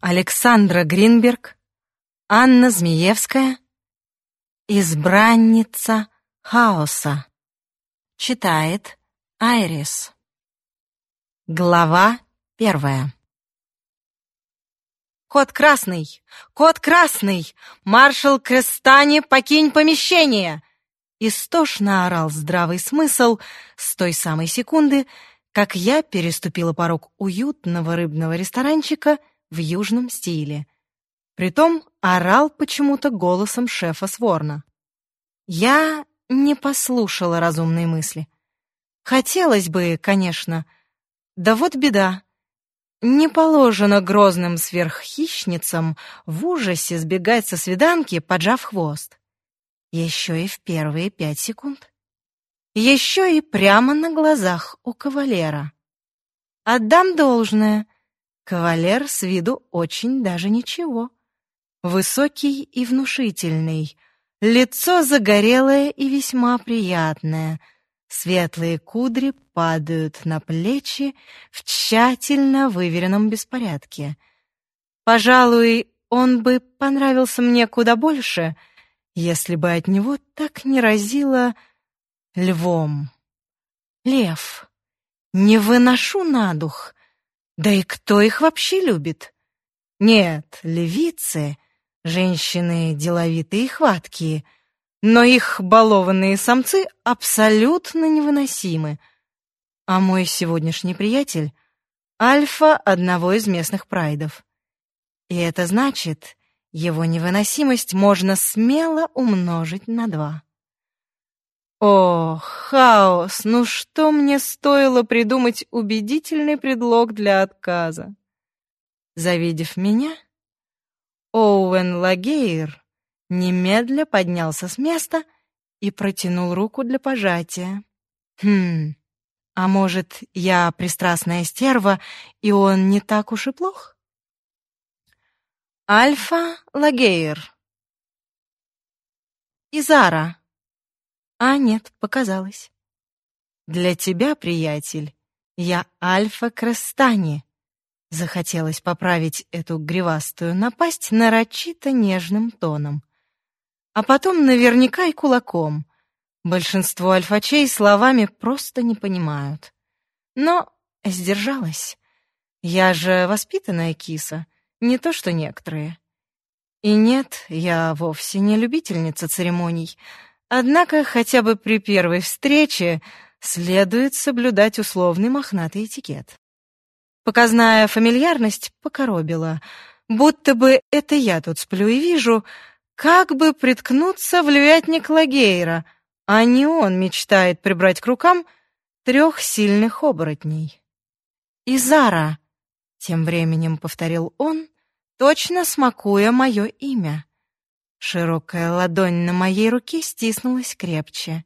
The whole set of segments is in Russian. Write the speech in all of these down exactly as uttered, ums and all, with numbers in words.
Александра Гринберг, Анна Змеевская, избранница хаоса. Читает Айрис. Глава первая. «Код красный! Код красный! Маршал Крестани, покинь помещение!» Истошно орал здравый смысл с той самой секунды, как я переступила порог уютного рыбного ресторанчика в южном стиле. Притом орал почему-то голосом шефа Сворна. Я не послушала разумные мысли. Хотелось бы, конечно. Да вот беда. Не положено грозным сверххищницам в ужасе сбегать со свиданки, поджав хвост. Еще и в первые пять секунд. Еще и прямо на глазах у кавалера. Отдам должное. Кавалер с виду очень даже ничего. Высокий и внушительный. Лицо загорелое и весьма приятное. Светлые кудри падают на плечи в тщательно выверенном беспорядке. Пожалуй, он бы понравился мне куда больше, если бы от него так не разило львом. Лев. Не выношу на дух. Да и кто их вообще любит? Нет, львицы — женщины деловитые и хваткие, но их балованные самцы абсолютно невыносимы. А мой сегодняшний приятель — альфа одного из местных прайдов. И это значит, его невыносимость можно смело умножить на два. О, хаос! Ну что мне стоило придумать убедительный предлог для отказа? Завидев меня, Оуэн Лагейр немедля поднялся с места и протянул руку для пожатия. Хм, а может, я пристрастная стерва, и он не так уж и плох? Альфа Лагейр. Изара. А нет, показалось. Для тебя, приятель, я Альфа Крестани. Захотелось поправить эту гривастую напасть нарочито нежным тоном. А потом наверняка и кулаком. Большинство альфачей словами просто не понимают. Но сдержалась. Я же воспитанная киса, не то что некоторые. И нет, я вовсе не любительница церемоний. Однако хотя бы при первой встрече следует соблюдать условный мохнатый этикет. Показная фамильярность покоробила, будто бы это я тут сплю и вижу, как бы приткнуться в львятник Лагейра, а не он мечтает прибрать к рукам трех сильных оборотней. «Изара», — тем временем повторил он, точно смакуя мое имя. Широкая ладонь на моей руке стиснулась крепче.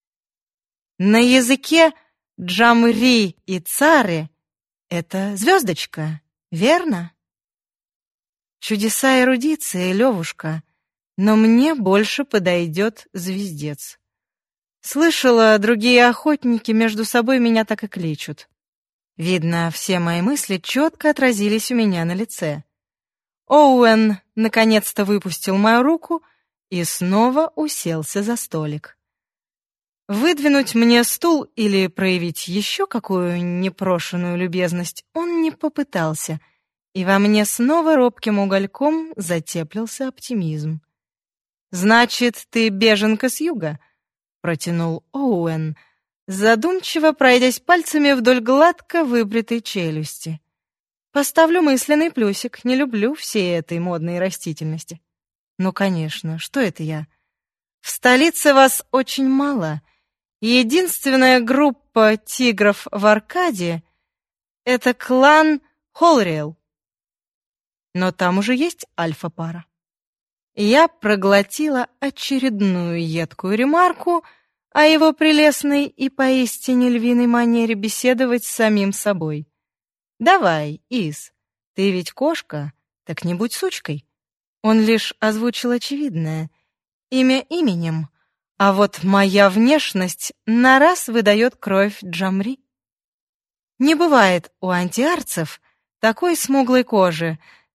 На языке Джамри и Цари это звездочка, верно? Чудеса эрудиции, Левушка, но мне больше подойдет звездец. Слышала, другие охотники между собой меня так и кличут. Видно, все мои мысли четко отразились у меня на лице. Оуэн наконец-то выпустил мою руку и снова уселся за столик. Выдвинуть мне стул или проявить еще какую непрошенную любезность он не попытался, и во мне снова робким угольком затеплился оптимизм. «Значит, ты беженка с юга?» — протянул Оуэн, задумчиво пройдясь пальцами вдоль гладко выбритой челюсти. Поставлю мысленный плюсик, не люблю всей этой модной растительности. Ну, конечно, что это я? В столице вас очень мало. Единственная группа тигров в Аркаде — это клан Холриэл. Но там уже есть альфа-пара. Я проглотила очередную едкую ремарку о его прелестной и поистине львиной манере беседовать с самим собой. «Давай, Из, ты ведь кошка, так не будь сучкой». Он лишь озвучил очевидное. Имя именем, а вот моя внешность на раз выдает кровь Джамри. Не бывает у антиарцев такой смуглой кожи,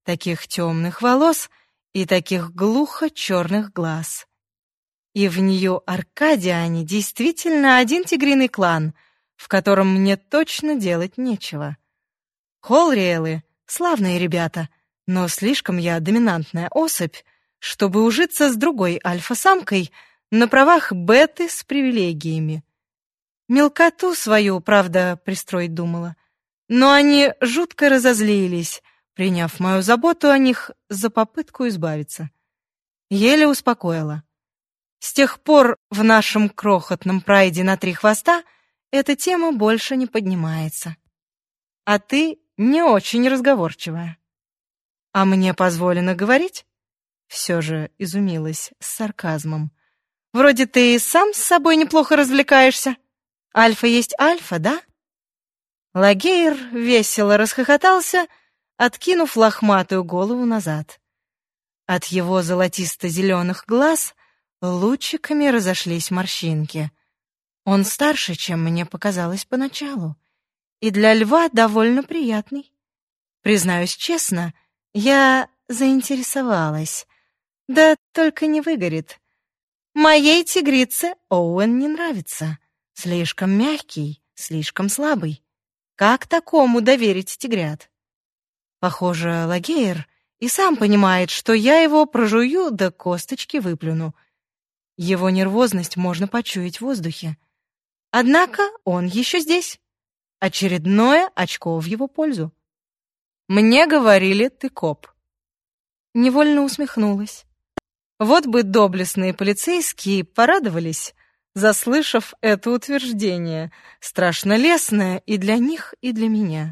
таких темных волос и таких глухо черных глаз. И в Нью-Аркадиане действительно один тигриный клан, в котором мне точно делать нечего. Холриэлы — славные ребята, но слишком я доминантная особь, чтобы ужиться с другой альфа-самкой на правах беты с привилегиями. Мелкоту свою, правда, пристроить думала, но они жутко разозлились, приняв мою заботу о них за попытку избавиться. Еле успокоила. С тех пор в нашем крохотном прайде на три хвоста эта тема больше не поднимается. А ты не очень разговорчивая. А мне позволено говорить? Все же изумилась с сарказмом. Вроде ты и сам с собой неплохо развлекаешься. Альфа есть альфа, да? Лагейр весело расхохотался, откинув лохматую голову назад. От его золотисто-зеленых глаз лучиками разошлись морщинки. Он старше, чем мне показалось поначалу, и для льва довольно приятный. Признаюсь честно, я заинтересовалась. Да только не выгорит. Моей тигрице Оуэн не нравится. Слишком мягкий, слишком слабый. Как такому доверить тигрят? Похоже, Лагейр и сам понимает, что я его прожую да косточки выплюну. Его нервозность можно почуять в воздухе. Однако он еще здесь. Очередное очко в его пользу. Мне говорили, ты коп. Невольно усмехнулась. Вот бы доблестные полицейские порадовались, заслышав это утверждение, страшно лестное и для них, и для меня.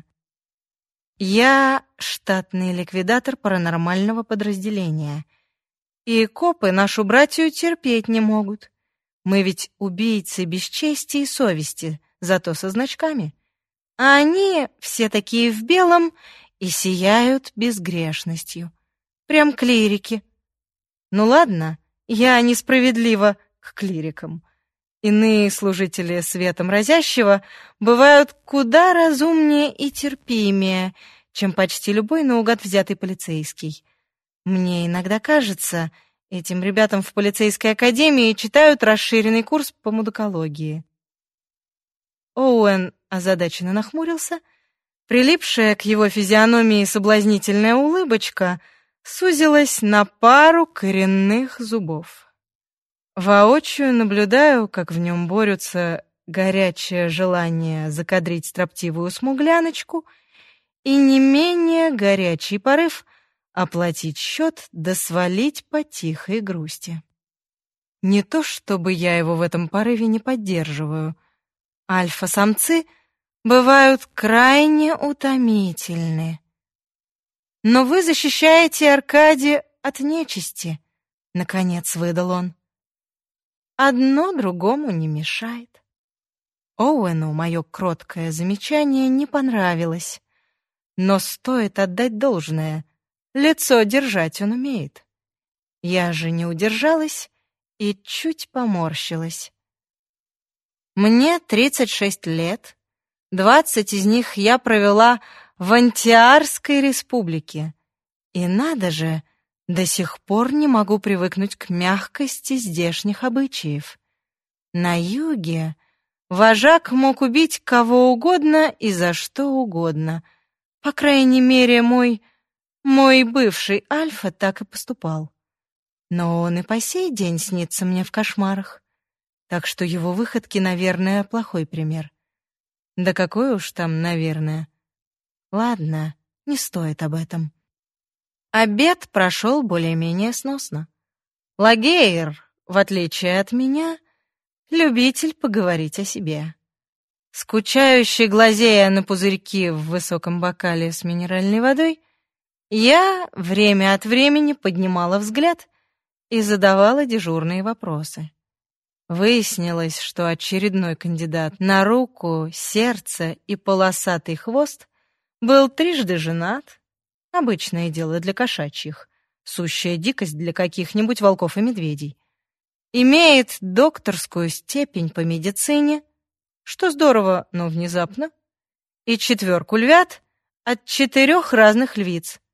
Я штатный ликвидатор паранормального подразделения. И копы нашу братью терпеть не могут. Мы ведь убийцы без чести и совести, зато со значками. А они все такие в белом и сияют безгрешностью. Прям клирики. Ну ладно, я несправедлива к клирикам. Иные служители светом разящего бывают куда разумнее и терпимее, чем почти любой наугад взятый полицейский. Мне иногда кажется, этим ребятам в полицейской академии читают расширенный курс по мудакологии. Оуэн озадаченно нахмурился. Прилипшая к его физиономии соблазнительная улыбочка сузилась на пару коренных зубов. Воочию наблюдаю, как в нем борются горячее желание закадрить строптивую смугляночку и не менее горячий порыв оплатить счет да свалить по тихой грусти. Не то чтобы я его в этом порыве не поддерживаю. Альфа-самцы бывают крайне утомительны. Но вы защищаете Аркади от нечисти, наконец выдал он. Одно другому не мешает. Оуэну мое кроткое замечание не понравилось, но стоит отдать должное. Лицо держать он умеет. Я же не удержалась и чуть поморщилась. Мне тридцать шесть лет, двадцать из них я провела в Антиарской республике. И надо же, до сих пор не могу привыкнуть к мягкости здешних обычаев. На юге вожак мог убить кого угодно и за что угодно. По крайней мере, мой... Мой бывший Альфа так и поступал. Но он и по сей день снится мне в кошмарах. Так что его выходки, наверное, плохой пример. Да какой уж там, наверное. Ладно, не стоит об этом. Обед прошел более-менее сносно. Лагейр, в отличие от меня, любитель поговорить о себе. Скучающий, глазея на пузырьки в высоком бокале с минеральной водой, я время от времени поднимала взгляд и задавала дежурные вопросы. Выяснилось, что очередной кандидат на руку, сердце и полосатый хвост был трижды женат, обычное дело для кошачьих, сущая дикость для каких-нибудь волков и медведей. Имеет докторскую степень по медицине, что здорово, но внезапно, и четверку львят от четырех разных львиц.